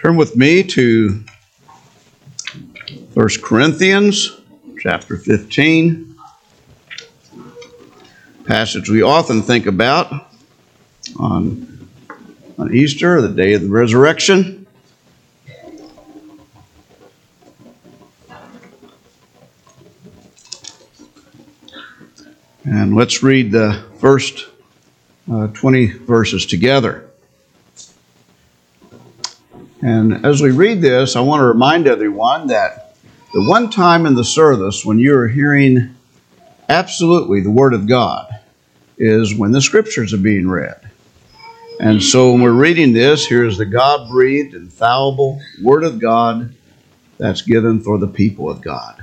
Turn with me to 1 Corinthians chapter 15, passage we often think about on Easter, the day of the resurrection. And let's read the first 20 verses together. And as we read this, I want to remind everyone that the one time in the service when you are hearing absolutely the Word of God is when the Scriptures are being read. And so when we're reading this, here's the God-breathed, infallible Word of God that's given for the people of God.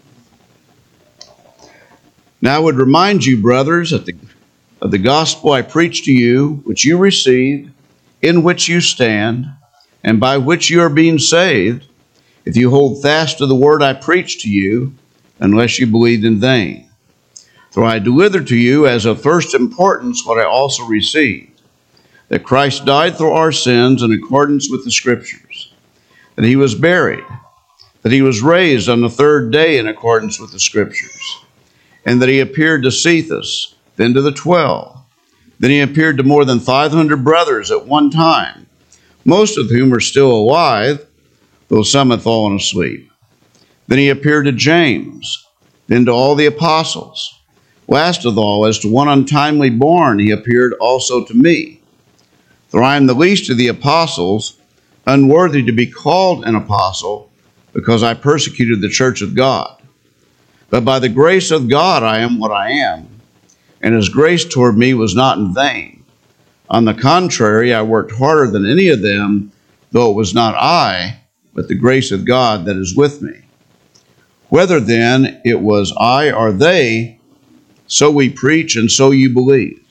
Now I would remind you, brothers, of the gospel I preached to you, which you received, in which you stand, and by which you are being saved, if you hold fast to the word I preached to you, unless you believed in vain. For I delivered to you as of first importance what I also received, that Christ died for our sins in accordance with the Scriptures, that he was buried, that he was raised on the third day in accordance with the Scriptures, and that he appeared to Cephas, then to the 12. Then he appeared to more than 500 brothers at one time, most of whom are still alive, though some have fallen asleep. Then he appeared to James, then to all the apostles. Last of all, as to one untimely born, he appeared also to me. For I am the least of the apostles, unworthy to be called an apostle, because I persecuted the church of God. But by the grace of God I am what I am, and his grace toward me was not in vain. On the contrary, I worked harder than any of them, though it was not I, but the grace of God that is with me. Whether then it was I or they, so we preach and so you believed.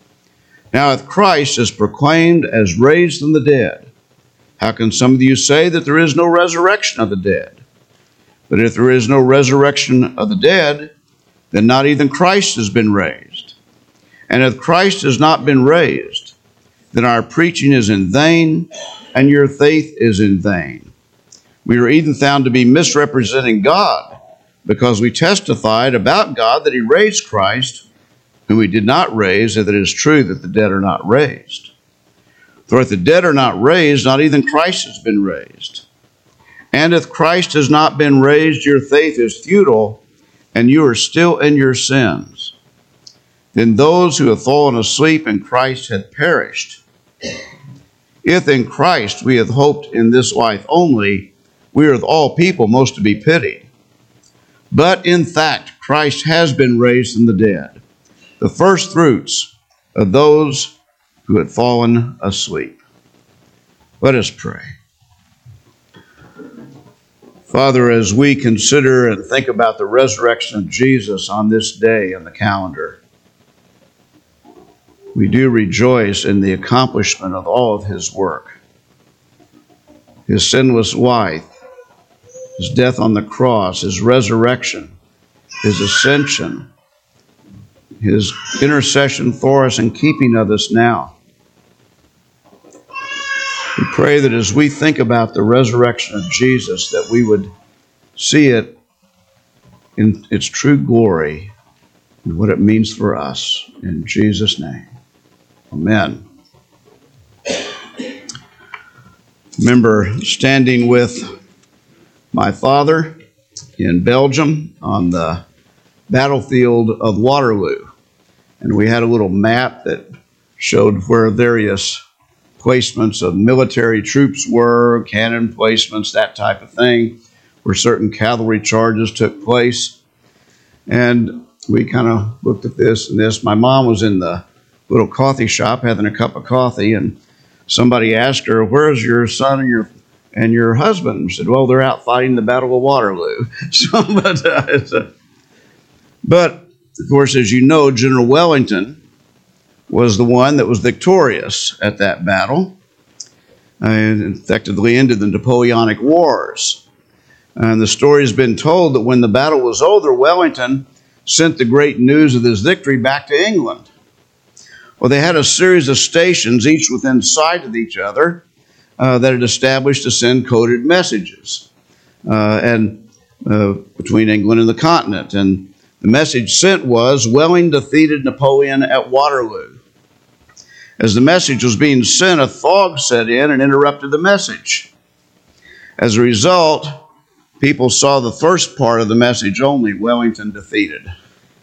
Now if Christ is proclaimed as raised from the dead, how can some of you say that there is no resurrection of the dead? But if there is no resurrection of the dead, then not even Christ has been raised. And if Christ has not been raised, then our preaching is in vain, and your faith is in vain. We are even found to be misrepresenting God, because we testified about God that he raised Christ, whom he did not raise, and that it is true that the dead are not raised. For if the dead are not raised, not even Christ has been raised. And if Christ has not been raised, your faith is futile, and you are still in your sins. Then those who have fallen asleep in Christ have perished. If in Christ we have hoped in this life only, we are of all people most to be pitied. But in fact, Christ has been raised from the dead, the first fruits of those who had fallen asleep. Let us pray. Father, as we consider and think about the resurrection of Jesus on this day in the calendar, we do rejoice in the accomplishment of all of his work. His sinless life, his death on the cross, his resurrection, his ascension, his intercession for us and keeping of us now. We pray that as we think about the resurrection of Jesus, that we would see it in its true glory and what it means for us. In Jesus' name. Amen. Remember standing with my father in Belgium on the battlefield of Waterloo. And we had a little map that showed where various placements of military troops were, cannon placements, that type of thing, where certain cavalry charges took place. And we kind of looked at this and this. My mom was in the little coffee shop having a cup of coffee, and somebody asked her, "Where's your son and your husband?" She said, "Well, they're out fighting the Battle of Waterloo." But of course, as you know, General Wellington was the one that was victorious at that battle and effectively ended the Napoleonic Wars. And the story has been told that when the battle was over, Wellington sent the great news of his victory back to England. Well, they had a series of stations, each within sight of each other, that it established to send coded messages between England and the continent. And the message sent was, Welling defeated Napoleon at Waterloo. As the message was being sent, a fog set in and interrupted the message. As a result, people saw the first part of the message only, Wellington defeated.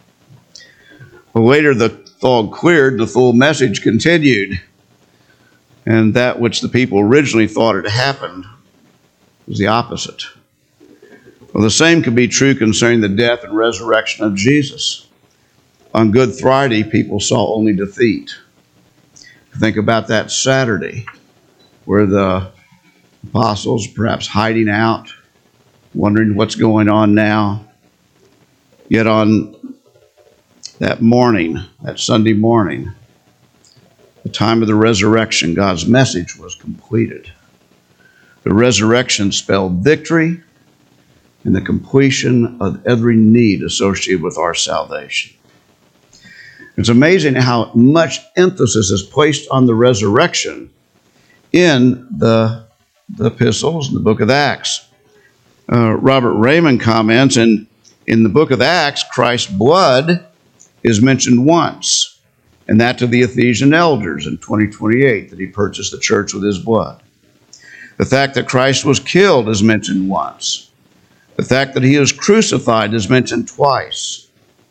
But later the fog cleared, the full message continued. And that which the people originally thought had happened was the opposite. Well, the same could be true concerning the death and resurrection of Jesus. On Good Friday, people saw only defeat. Think about that Saturday, where the apostles perhaps hiding out, wondering what's going on now. Yet on that morning, that Sunday morning, the time of the resurrection, God's message was completed. The resurrection spelled victory and the completion of every need associated with our salvation. It's amazing how much emphasis is placed on the resurrection in the epistles, in the book of Acts. Robert Raymond comments, in the book of Acts, Christ's blood is mentioned once, and that to the Ephesian elders in 20:28, that he purchased the church with his blood. The fact that Christ was killed is mentioned once. The fact that he was crucified is mentioned twice.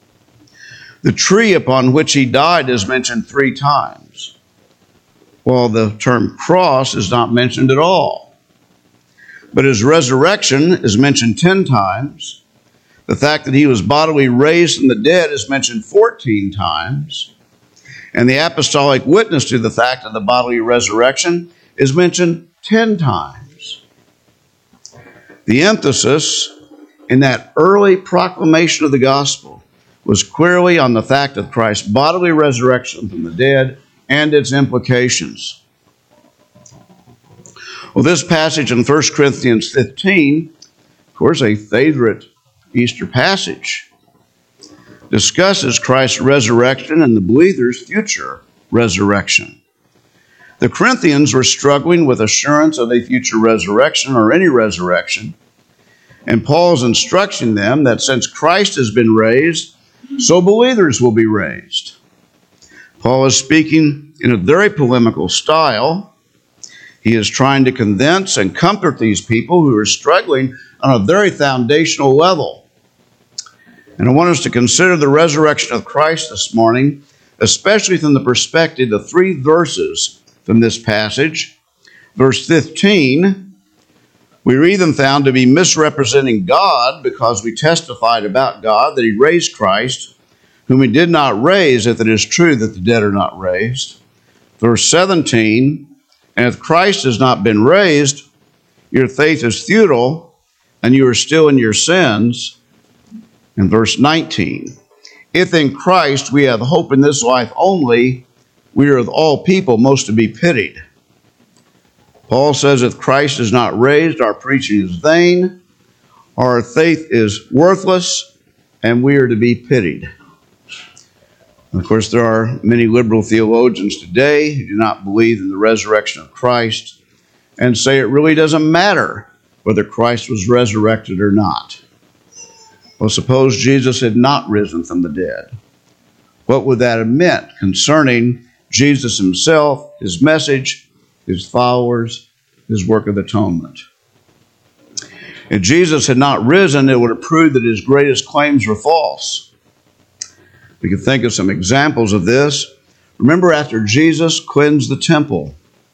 The tree upon which he died is mentioned 3 times, while the term cross is not mentioned at all. But his resurrection is mentioned 10 times. The fact that he was bodily raised from the dead is mentioned 14 times. And the apostolic witness to the fact of the bodily resurrection is mentioned 10 times. The emphasis in that early proclamation of the gospel was clearly on the fact of Christ's bodily resurrection from the dead and its implications. Well, this passage in 1 Corinthians 15, of course, a favorite Easter passage, discusses Christ's resurrection and the believer's future resurrection. The Corinthians were struggling with assurance of a future resurrection or any resurrection, and Paul's instructing them that since Christ has been raised, so believers will be raised. Paul is speaking in a very polemical style. He is trying to convince and comfort these people who are struggling on a very foundational level. And I want us to consider the resurrection of Christ this morning, especially from the perspective of 3 verses from this passage. Verse 15, we read them found to be misrepresenting God because we testified about God that he raised Christ, whom he did not raise, if it is true that the dead are not raised. Verse 17, and if Christ has not been raised, your faith is futile, and you are still in your sins. And verse 19, if in Christ we have hope in this life only, we are of all people most to be pitied. Paul says if Christ is not raised, our preaching is vain, our faith is worthless, and we are to be pitied. And of course, there are many liberal theologians today who do not believe in the resurrection of Christ and say it really doesn't matter whether Christ was resurrected or not. Well, suppose Jesus had not risen from the dead. What would that have meant concerning Jesus himself, his message, his followers, his work of atonement? If Jesus had not risen, it would have proved that his greatest claims were false. We can think of some examples of this. Remember after Jesus cleansed the temple,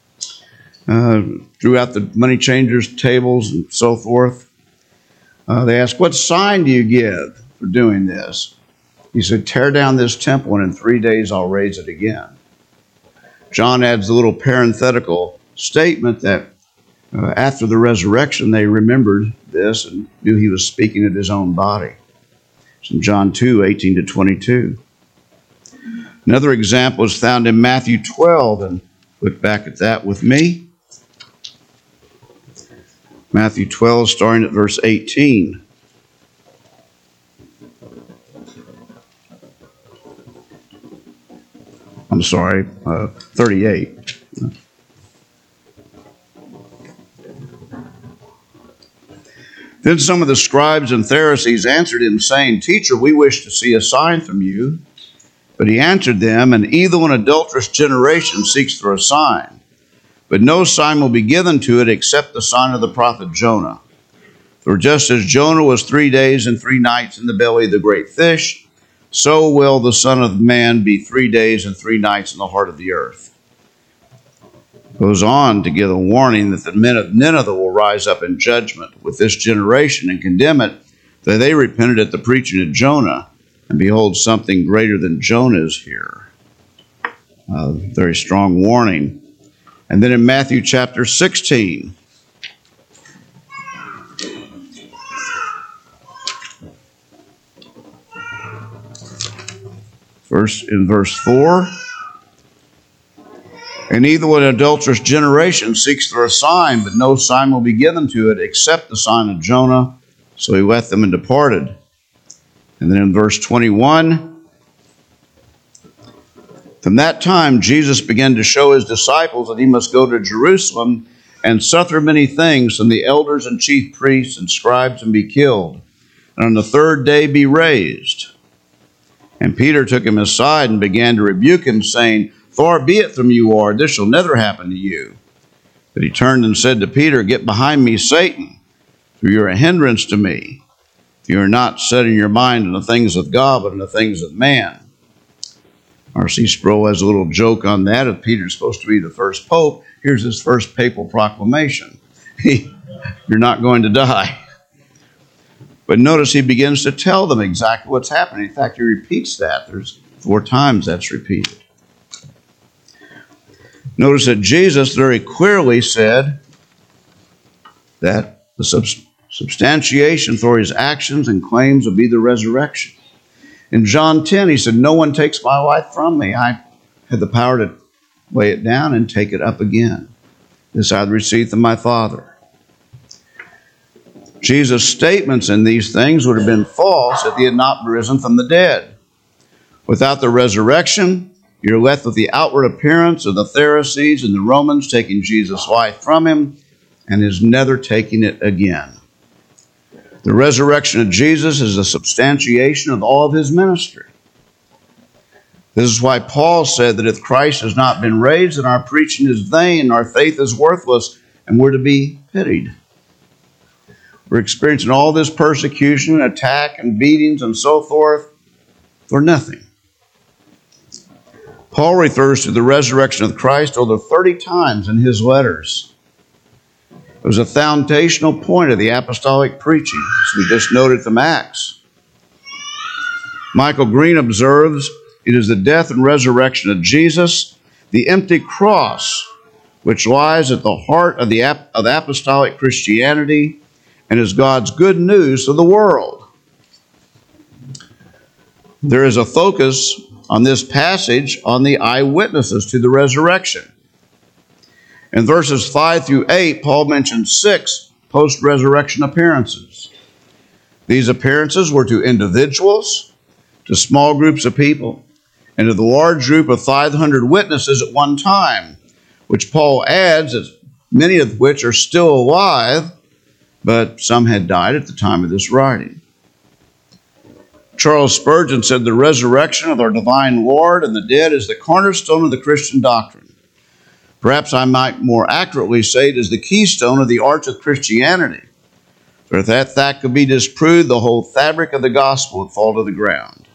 threw out the money changers' tables and so forth, they asked, what sign do you give for doing this? He said, tear down this temple and in 3 days I'll raise it again. John adds a little parenthetical statement that after the resurrection they remembered this and knew he was speaking of his own body. It's in John 2:18 to 22. Another example is found in Matthew 12, and look back at that with me. Matthew 12, starting at verse 18. I'm sorry, 38. Then some of the scribes and Pharisees answered him, saying, Teacher, we wish to see a sign from you. But he answered them, An evil and adulterous generation seeks for a sign, but no sign will be given to it except the sign of the prophet Jonah. For just as Jonah was 3 days and 3 nights in the belly of the great fish, so will the Son of Man be 3 days and 3 nights in the heart of the earth. Goes on to give a warning that the men of Nineveh will rise up in judgment with this generation and condemn it, that they repented at the preaching of Jonah, and behold, something greater than Jonah is here. Very strong warning. And then in Matthew chapter 16, in verse 4, An evil and adulterous generation seeks for a sign, but no sign will be given to it except the sign of Jonah. So he left them and departed. And then in verse 21, From that time Jesus began to show his disciples that he must go to Jerusalem and suffer many things from the elders and chief priests and scribes and be killed, and on the third day be raised. And Peter took him aside and began to rebuke him, saying, Far be it from you, Lord, this shall never happen to you. But he turned and said to Peter, Get behind me, Satan, for you are a hindrance to me. You are not setting your mind on the things of God, but on the things of man. R.C. Sproul has a little joke on that. If Peter's supposed to be the first pope, here's his first papal proclamation. You're not going to die. But notice he begins to tell them exactly what's happening. In fact, he repeats that. There's 4 times that's repeated. Notice that Jesus very clearly said that the substantiation for his actions and claims will be the resurrection. In John 10, he said, No one takes my life from me. I had the power to lay it down and take it up again. This I received from my Father. Jesus' statements in these things would have been false if he had not risen from the dead. Without the resurrection, you're left with the outward appearance of the Pharisees and the Romans taking Jesus' life from him and his never taking it again. The resurrection of Jesus is a substantiation of all of his ministry. This is why Paul said that if Christ has not been raised, then our preaching is vain, our faith is worthless, and we're to be pitied. We're experiencing all this persecution, attack, and beatings and so forth for nothing. Paul refers to the resurrection of Christ over 30 times in his letters. It was a foundational point of the apostolic preaching, as we just noted from Acts. Michael Green observes, it is the death and resurrection of Jesus, the empty cross, which lies at the heart of apostolic Christianity and is God's good news to the world. There is a focus on this passage on the eyewitnesses to the resurrection. In verses 5 through 8, Paul mentions 6 post-resurrection appearances. These appearances were to individuals, to small groups of people, and to the large group of 500 witnesses at one time, which Paul adds, as many of which are still alive, but some had died at the time of this writing. Charles Spurgeon said, The resurrection of our divine Lord and the dead is the cornerstone of the Christian doctrine. Perhaps I might more accurately say it is the keystone of the arch of Christianity. For if that fact could be disproved, the whole fabric of the gospel would fall to the ground.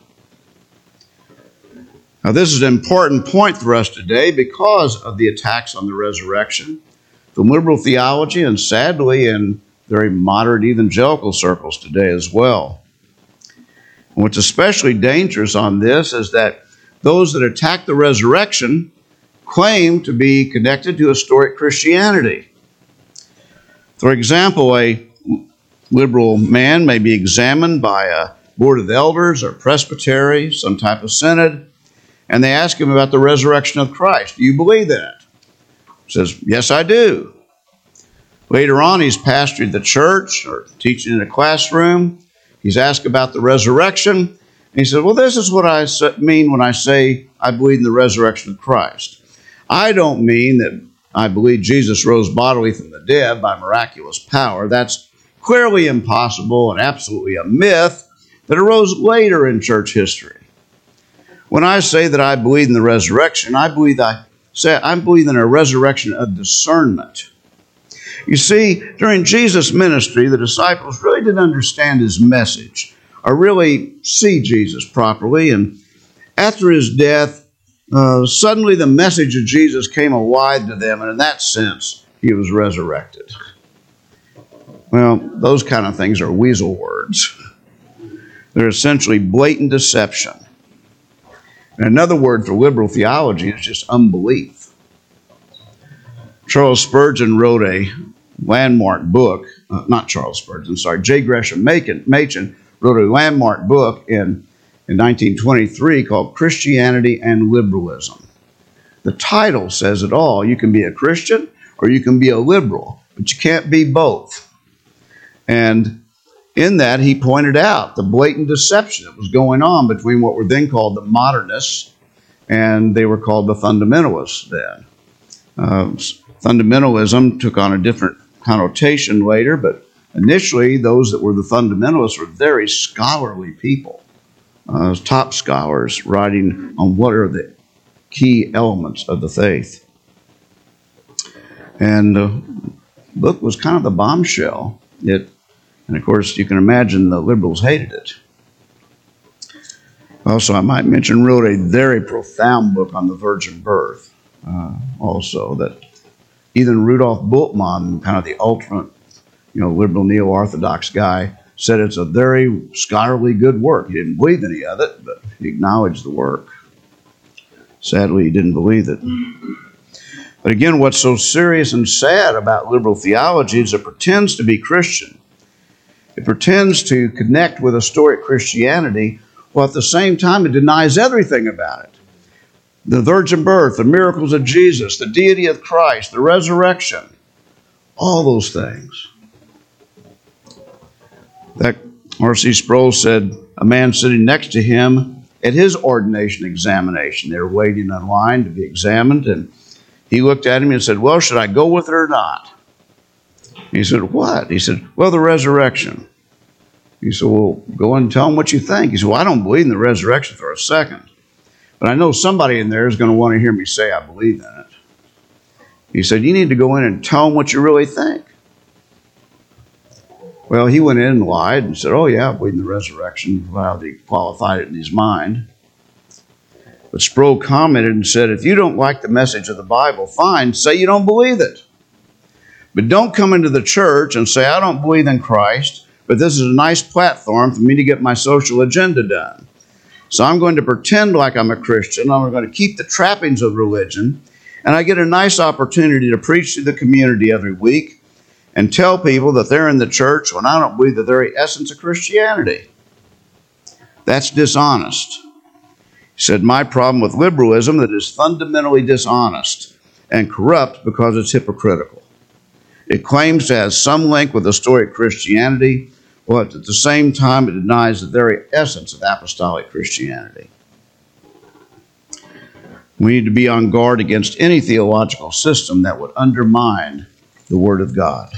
Now, this is an important point for us today because of the attacks on the resurrection from liberal theology and sadly in very moderate evangelical circles today as well. And what's especially dangerous on this is that those that attack the resurrection claim to be connected to historic Christianity. For example, a liberal man may be examined by a board of elders or presbytery, some type of synod, and they ask him about the resurrection of Christ. Do you believe that? He says, yes, I do. Later on, he's pastoring the church or teaching in a classroom. He's asked about the resurrection. And he said, well, this is what I mean when I say I believe in the resurrection of Christ. I don't mean that I believe Jesus rose bodily from the dead by miraculous power. That's clearly impossible and absolutely a myth that arose later in church history. When I say that I believe in the resurrection, I believe in a resurrection of discernment. You see, during Jesus' ministry, the disciples really didn't understand his message or really see Jesus properly. And after his death, suddenly the message of Jesus came alive to them, and in that sense, he was resurrected. Well, those kind of things are weasel words. They're essentially blatant deception. And another word for liberal theology is just unbelief. Charles Spurgeon wrote a landmark book, not Charles Spurgeon, sorry, J. Gresham Machen wrote a landmark book in 1923 called Christianity and Liberalism. The title says it all. You can be a Christian or you can be a liberal, but you can't be both. And in that, he pointed out the blatant deception that was going on between what were then called the modernists, and they were called the fundamentalists then. Fundamentalism took on a different connotation later, but initially those that were the fundamentalists were very scholarly people, top scholars writing on what are the key elements of the faith. And the book was kind of the bombshell. And of course, you can imagine the liberals hated it. Also, I might mention, wrote a very profound book on the virgin birth. Also, that even Rudolf Bultmann, kind of the ultimate, liberal neo-orthodox guy, said it's a very scholarly good work. He didn't believe any of it, but he acknowledged the work. Sadly, he didn't believe it. But again, what's so serious and sad about liberal theology is it pretends to be Christian. It pretends to connect with historic Christianity, while at the same time it denies everything about it. The virgin birth, the miracles of Jesus, the deity of Christ, the resurrection, all those things. That R.C. Sproul said a man sitting next to him at his ordination examination, they were waiting in line to be examined, and he looked at him and said, "Well, should I go with it or not?" He said, "What?" He said, "Well, the resurrection." He said, "Well, go and tell him what you think." He said, "Well, I don't believe in the resurrection for a second. But I know somebody in there is going to want to hear me say I believe in it." He said, "You need to go in and tell him what you really think." Well, he went in and lied and said, "Oh, yeah, I believe in the resurrection." Well, he qualified it in his mind. But Sproul commented and said, "If you don't like the message of the Bible, fine, say you don't believe it. But don't come into the church and say, I don't believe in Christ, but this is a nice platform for me to get my social agenda done. So I'm going to pretend like I'm a Christian. I'm going to keep the trappings of religion, and I get a nice opportunity to preach to the community every week and tell people that they're in the church when I don't believe the very essence of Christianity." That's dishonest. He said, "My problem with liberalism that is fundamentally dishonest and corrupt because it's hypocritical. It claims to have some link with historic Christianity, but at the same time it denies the very essence of apostolic Christianity." We need to be on guard against any theological system that would undermine the Word of God.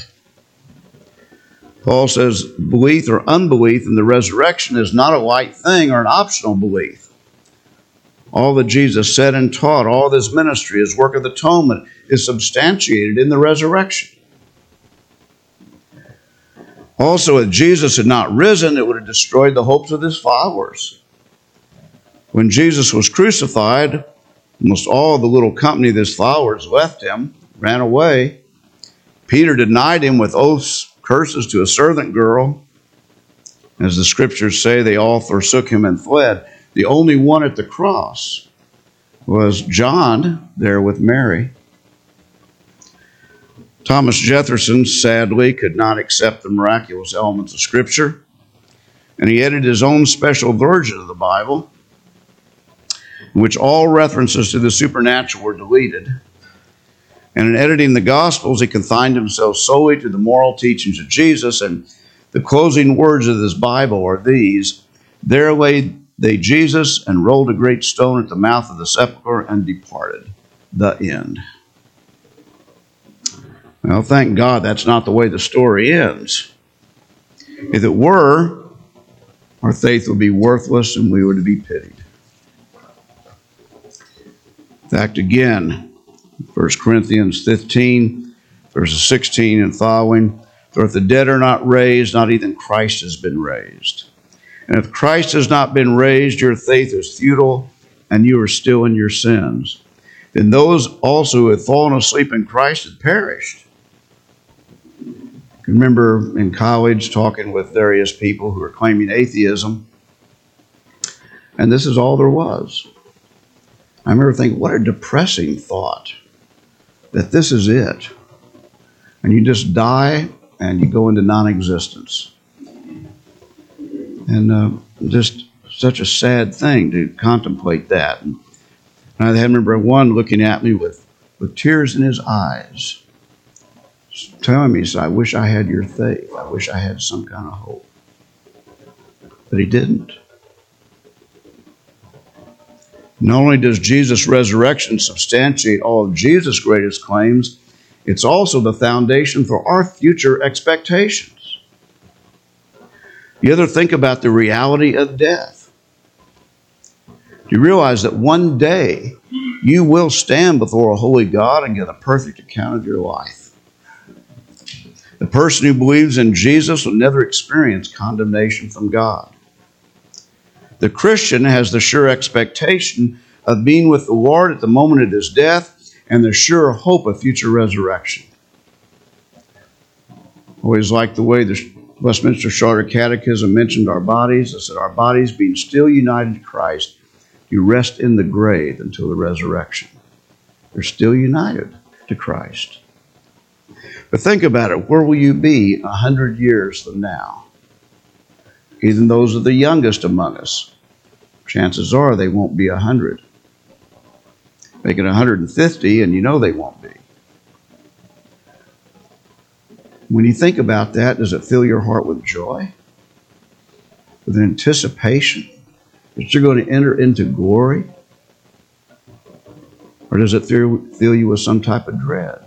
Paul says belief or unbelief in the resurrection is not a light thing or an optional belief. All that Jesus said and taught, all of his ministry, his work of atonement, is substantiated in the resurrection. Also, if Jesus had not risen, it would have destroyed the hopes of his followers. When Jesus was crucified, almost all the little company of his followers left him, ran away. Peter denied him with oaths, curses to a servant girl. As the scriptures say, they all forsook him and fled. The only one at the cross was John, there with Mary. Thomas Jefferson, sadly, could not accept the miraculous elements of Scripture, and he edited his own special version of the Bible, in which all references to the supernatural were deleted. And in editing the Gospels, he confined himself solely to the moral teachings of Jesus, and the closing words of this Bible are these: "There laid they Jesus and rolled a great stone at the mouth of the sepulchre and departed." The end. Well, thank God that's not the way the story ends. If it were, our faith would be worthless and we would be pitied. In fact, again, 1 Corinthians 15, verses 16 and following, for if the dead are not raised, not even Christ has been raised. And if Christ has not been raised, your faith is futile, and you are still in your sins. Then those also who had fallen asleep in Christ had perished. I remember in college talking with various people who were claiming atheism, and this is all there was. I remember thinking, what a depressing thought, that this is it. And you just die and you go into non-existence. And just such a sad thing to contemplate that. And I remember one looking at me with tears in his eyes, telling me, he said, I wish I had your faith. I wish I had some kind of hope. But he didn't. Not only does Jesus' resurrection substantiate all of Jesus' greatest claims, it's also the foundation for our future expectations. You ever think about the reality of death? You realize that one day you will stand before a holy God and give a perfect account of your life. The person who believes in Jesus will never experience condemnation from God. The Christian has the sure expectation of being with the Lord at the moment of his death and the sure hope of future resurrection. Always like the way the Westminster Charter Catechism mentioned our bodies. It said, our bodies being still united to Christ, you rest in the grave until the resurrection. They're still united to Christ. But think about it. Where will you be 100 years from now? Even those of the youngest among us. Chances are they won't be 100. Make it 150 and you know they won't be. When you think about that, does it fill your heart with joy? With anticipation that you're going to enter into glory? Or does it fill you with some type of dread?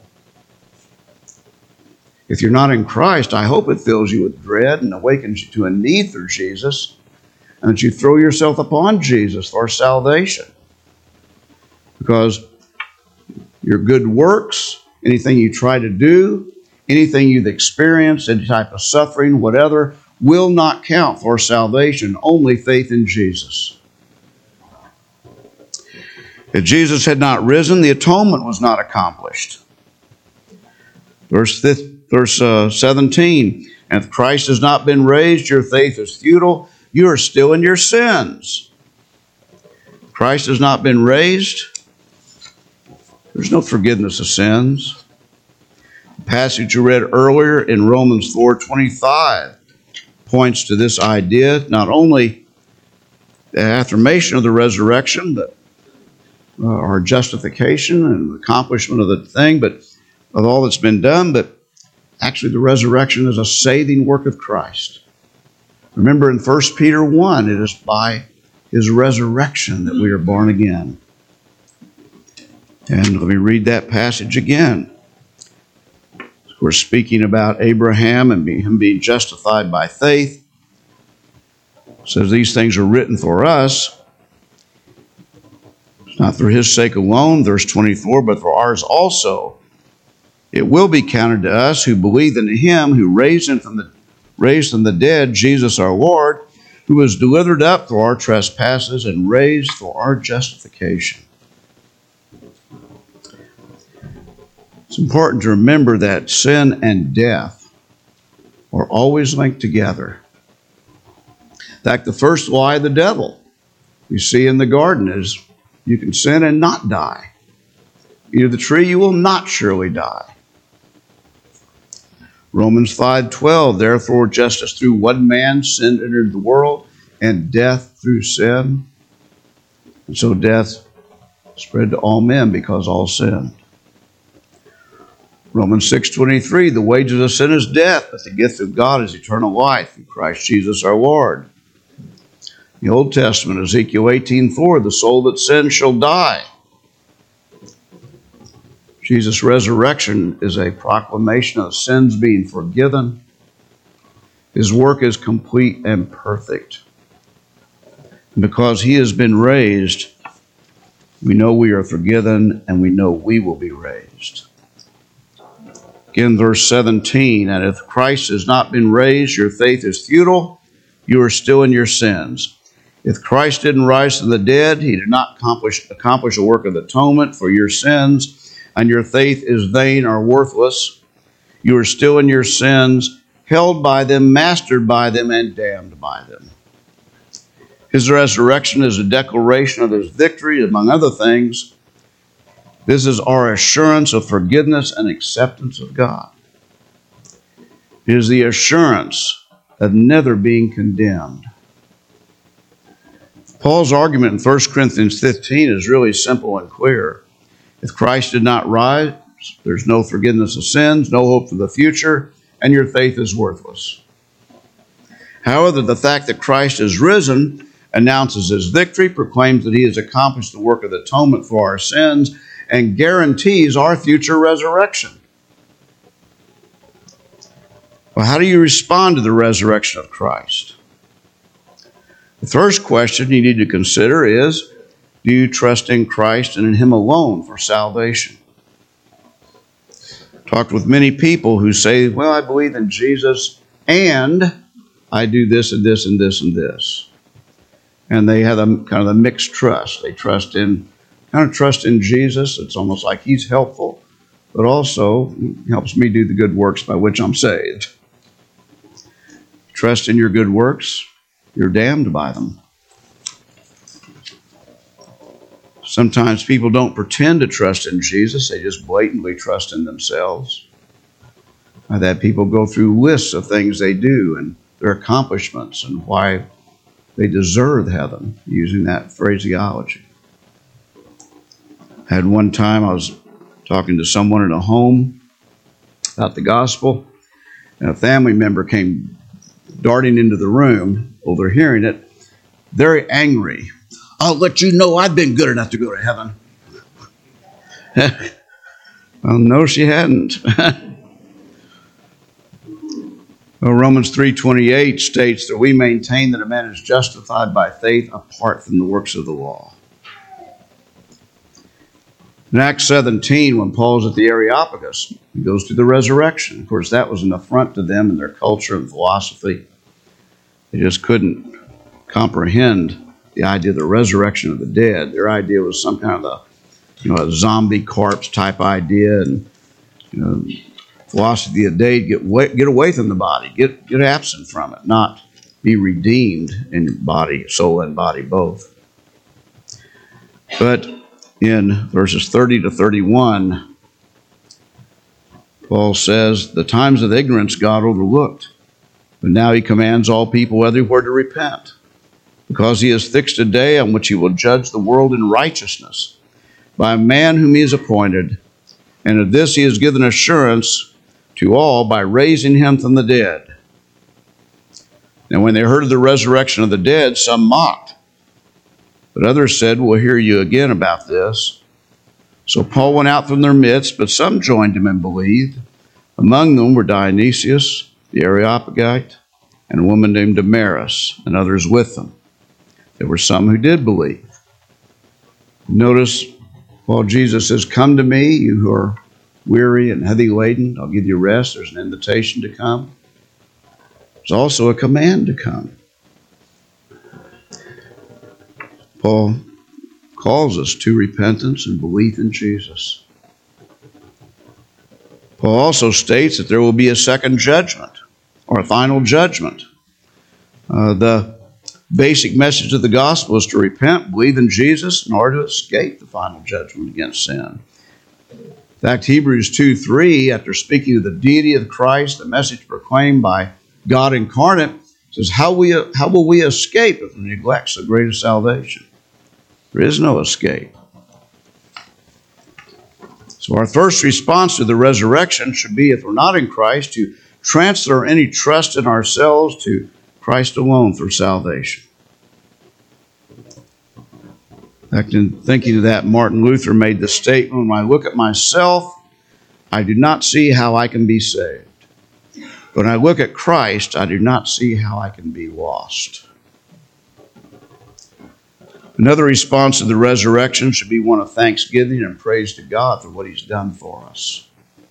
If you're not in Christ, I hope it fills you with dread and awakens you to a need for Jesus, and that you throw yourself upon Jesus for salvation. Because your good works, anything you try to do, anything you've experienced, any type of suffering, whatever, will not count for salvation. Only faith in Jesus. If Jesus had not risen, the atonement was not accomplished. Verse 17, and if Christ has not been raised, your faith is futile. You are still in your sins. Christ has not been raised. There's no forgiveness of sins. The passage you read earlier in Romans 4:25 points to this idea, not only the affirmation of the resurrection, but our justification and the accomplishment of the thing, but of all that's been done, but actually the resurrection is a saving work of Christ. Remember in 1 Peter 1, it is by his resurrection that we are born again. And let me read that passage again. We're speaking about Abraham and him being justified by faith. It says these things are written for us. It's not for his sake alone, verse 24, but for ours also. It will be counted to us who believe in him who raised from the dead, Jesus our Lord, who was delivered up for our trespasses and raised for our justification. It's important to remember that sin and death are always linked together. In fact, the first lie of the devil you see in the garden is you can sin and not die. Eat of the tree, you will not surely die. Romans 5:12, therefore, just as through one man sin entered the world, and death through sin, and so death spread to all men because all sinned. Romans 6:23, the wages of sin is death, but the gift of God is eternal life in Christ Jesus our Lord. In the Old Testament, Ezekiel 18:4, the soul that sins shall die. Jesus' resurrection is a proclamation of sins being forgiven His work is complete and perfect. And because he has been raised, we know we are forgiven and we know we will be raised. Again, verse 17, and if Christ has not been raised, your faith is futile. You are still in your sins. If Christ didn't rise from the dead, he did not accomplish a work of atonement for your sins, and your faith is vain or worthless. You are still in your sins, held by them, mastered by them, and damned by them. His resurrection is a declaration of his victory, among other things. This is our assurance of forgiveness and acceptance of God. It is the assurance of never being condemned. Paul's argument in 1 Corinthians 15 is really simple and clear. If Christ did not rise, there's no forgiveness of sins, no hope for the future, and your faith is worthless. However, the fact that Christ is risen announces his victory, proclaims that he has accomplished the work of atonement for our sins, and guarantees our future resurrection. Well, how do you respond to the resurrection of Christ? The first question you need to consider is, do you trust in Christ and in him alone for salvation? I've talked with many people who say, well, I believe in Jesus and I do this and this and this and this. And they have a kind of a mixed trust. They trust in Jesus. It's almost like he's helpful, but also helps me do the good works by which I'm saved. Trust in your good works, you're damned by them. Sometimes people don't pretend to trust in Jesus. They just blatantly trust in themselves. I've had people go through lists of things they do and their accomplishments and why they deserve heaven, using that phraseology. I had one time I was talking to someone in a home about the gospel, and a family member came darting into the room, overhearing it, very angry. I'll let you know I've been good enough to go to heaven. Well, no, she hadn't. Well, Romans 3:28 states that we maintain that a man is justified by faith apart from the works of the law. In Acts 17, when Paul's at the Areopagus, he goes to the resurrection. Of course, that was an affront to them and their culture and philosophy. They just couldn't comprehend the idea of the resurrection of the dead. Their idea was some kind of a zombie corpse type idea, and philosophy of the day, get away from the body, get absent from it, not be redeemed in body, soul and body both. But in verses 30 to 31, Paul says, the times of ignorance God overlooked, but now he commands all people everywhere to repent, because he has fixed a day on which he will judge the world in righteousness by a man whom he has appointed, and of this he has given assurance to all by raising him from the dead. And when they heard of the resurrection of the dead, some mocked. But others said, we'll hear you again about this. So Paul went out from their midst, but some joined him and believed. Among them were Dionysius, the Areopagite, and a woman named Damaris, and others with them. There were some who did believe. Notice, while Jesus says, come to me, you who are weary and heavy laden, I'll give you rest. There's an invitation to come. There's also a command to come. Paul calls us to repentance and belief in Jesus. Paul also states that there will be a second judgment, or a final judgment. The basic message of the gospel is to repent, believe in Jesus in order to escape the final judgment against sin. In fact, Hebrews 2:3, after speaking of the deity of Christ, the message proclaimed by God incarnate, says, how will we escape if we neglect so great a salvation? There is no escape. So our first response to the resurrection should be, if we're not in Christ, to transfer any trust in ourselves to Christ alone for salvation. In fact, in thinking of that, Martin Luther made the statement, when I look at myself, I do not see how I can be saved. When I look at Christ, I do not see how I can be lost. Another response to the resurrection should be one of thanksgiving and praise to God for what He's done for us.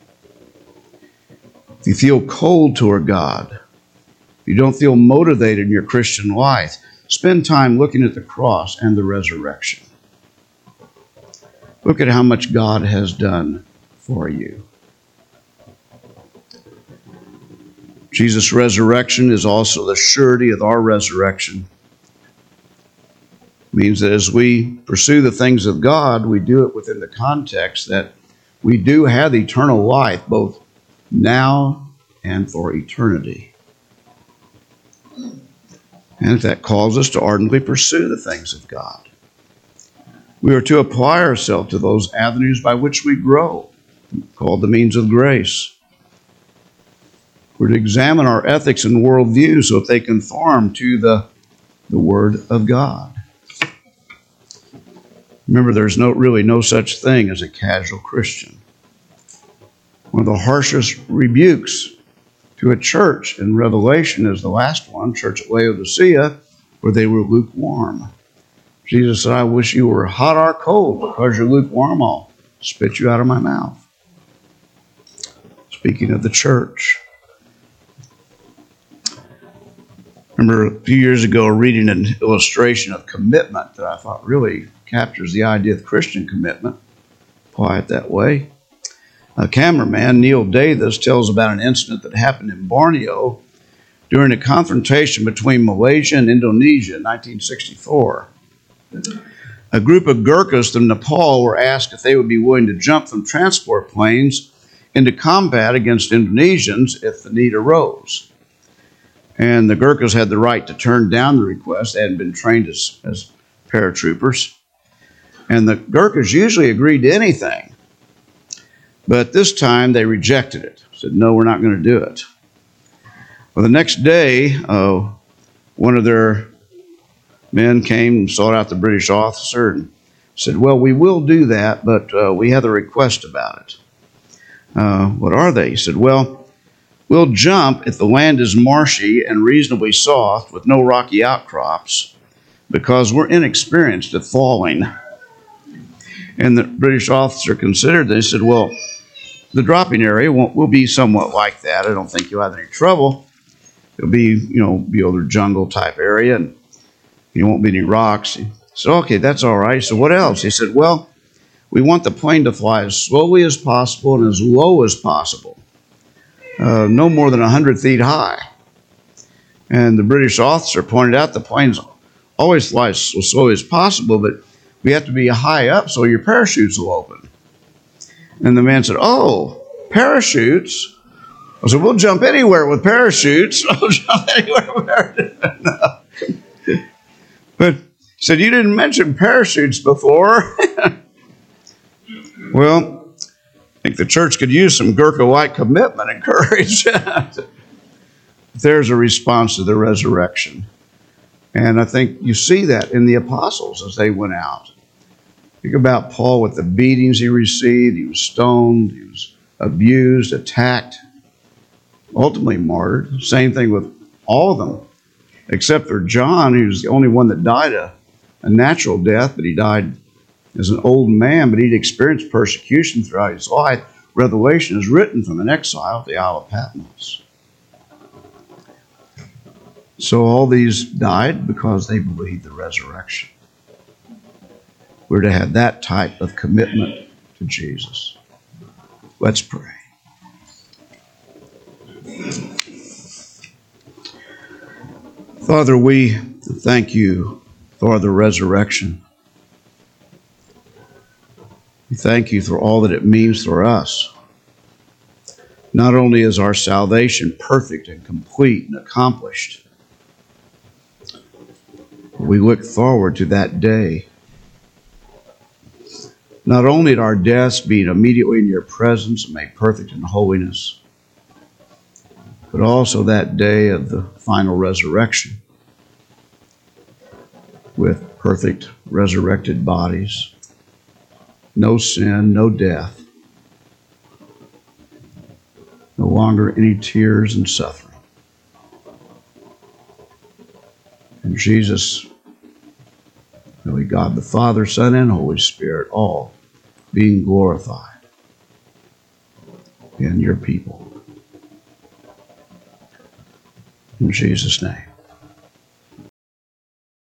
If you feel cold toward God, if you don't feel motivated in your Christian life, spend time looking at the cross and the resurrection. Look at how much God has done for you. Jesus' resurrection is also the surety of our resurrection. It means that as we pursue the things of God, we do it within the context that we do have eternal life, both now and for eternity. And that calls us to ardently pursue the things of God. We are to apply ourselves to those avenues by which we grow, called the means of grace. We're to examine our ethics and worldview so that they conform to the Word of God. Remember, there's really no such thing as a casual Christian. One of the harshest rebukes to a church in Revelation is the last one, church at Laodicea, where they were lukewarm. Jesus said, I wish you were hot or cold. Because you're lukewarm, I'll spit you out of my mouth. Speaking of the church. Remember a few years ago reading an illustration of commitment that I thought really captures the idea of Christian commitment. Apply it that way. A cameraman, Neil Davis, tells about an incident that happened in Borneo during a confrontation between Malaysia and Indonesia in 1964. A group of Gurkhas from Nepal were asked if they would be willing to jump from transport planes into combat against Indonesians if the need arose. And the Gurkhas had the right to turn down the request. They hadn't been trained as paratroopers. And the Gurkhas usually agreed to anything. But this time they rejected it. Said, no, we're not going to do it. Well, the next day, one of their men came and sought out the British officer and said, well, we will do that, but we have a request about it. What are they? He said, well, we'll jump if the land is marshy and reasonably soft with no rocky outcrops because we're inexperienced at falling. And the British officer considered this. He said, well, the dropping area will be somewhat like that. I don't think you'll have any trouble. It'll be, be other jungle type area and there won't be any rocks. He said, okay, that's all right. So what else? He said, well, we want the plane to fly as slowly as possible and as low as possible. No more than 100 feet high. And the British officer pointed out the planes always fly as slow as possible, but we have to be high up so your parachutes will open. And the man said, oh, parachutes? I said, we'll jump anywhere with parachutes. We'll jump anywhere with parachutes. No. But he said, you didn't mention parachutes before. Well, I think the church could use some Gurkha-like commitment and courage. There's a response to the resurrection. And I think you see that in the apostles as they went out. Think about Paul with the beatings he received. He was stoned. He was abused, attacked, ultimately martyred. Same thing with all of them, except for John, who's the only one that died a natural death, but he died as an old man, but he'd experienced persecution throughout his life. Revelation is written from an exile at the Isle of Patmos. So all these died because they believed the resurrection. We're to have that type of commitment to Jesus. Let's pray. Father, we thank you for the resurrection. We thank you for all that it means for us. Not only is our salvation perfect and complete and accomplished, we look forward to that day. Not only at our deaths being immediately in your presence and made perfect in holiness, but also that day of the final resurrection with perfect resurrected bodies. No sin, no death, no No longer any tears and suffering. And Jesus, really God the Father, Son, and Holy Spirit, all being glorified in your people. In Jesus' name.